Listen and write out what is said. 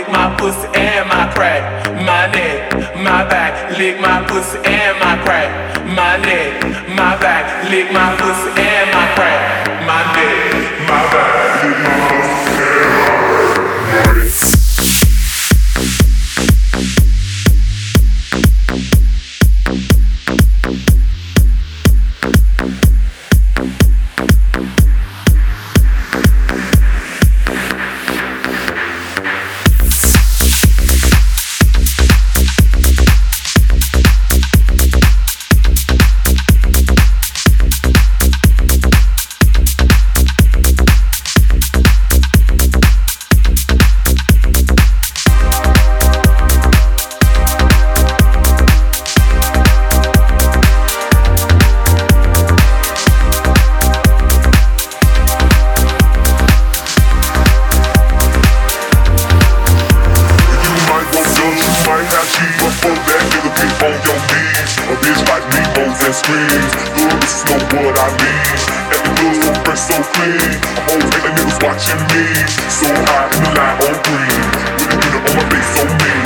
lick my pussy and my crack, my neck, my back, lick my pussy and my crack, my neck, my back, lick my pussy and my crack, my neck, my back, lick my pussy and my crack. Watching me, so high in the light on green, with a mirror on my face so mean.